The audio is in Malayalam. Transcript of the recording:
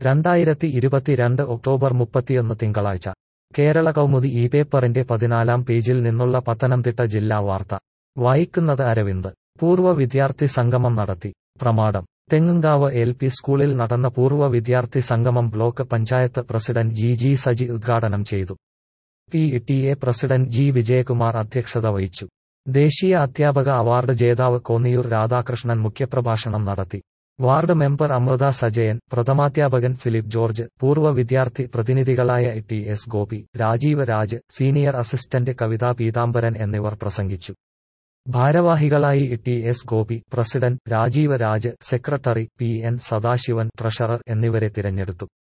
2022 ഒക്ടോബർ 31 തിങ്കളാഴ്ച കേരള കൗമുദി ഈ പേപ്പറിന്റെ 14-ാം പേജിൽ നിന്നുള്ള പത്തനംതിട്ട ജില്ലാ വാർത്ത വായിക്കുന്നത് അരവിന്ദ്. പൂർവ്വ വിദ്യാർത്ഥി സംഗമം നടത്തി. പ്രമാടം. തെങ്ങുംകാവ് LP സ്കൂളിൽ നടന്ന പൂർവ്വ വിദ്യാർത്ഥി സംഗമം block panchayat president G Saji ഉദ്ഘാടനം ചെയ്തു. PTA പ്രസിഡന്റ് G വിജയകുമാർ അധ്യക്ഷത വഹിച്ചു. ദേശീയ അധ്യാപക അവാർഡ് ജേതാവ് കോന്നിയൂർ രാധാകൃഷ്ണൻ മുഖ്യപ്രഭാഷണം നടത്തി. വാർഡ് മെമ്പർ അമൃത സജയൻ, പ്രഥമാധ്യാപകൻ ഫിലിപ്പ് ജോർജ്, പൂർവ്വ വിദ്യാർത്ഥി പ്രതിനിധികളായ TS Gopi, Rajeev Raj, senior assistant Kavitha Peethambaran എന്നിവർ പ്രസംഗിച്ചു. ഭാരവാഹികളായി TS Gopi, president, Rajeev Raj, secretary, PN Sadasivan, treasurer എന്നിവരെ തിരഞ്ഞെടുത്തു.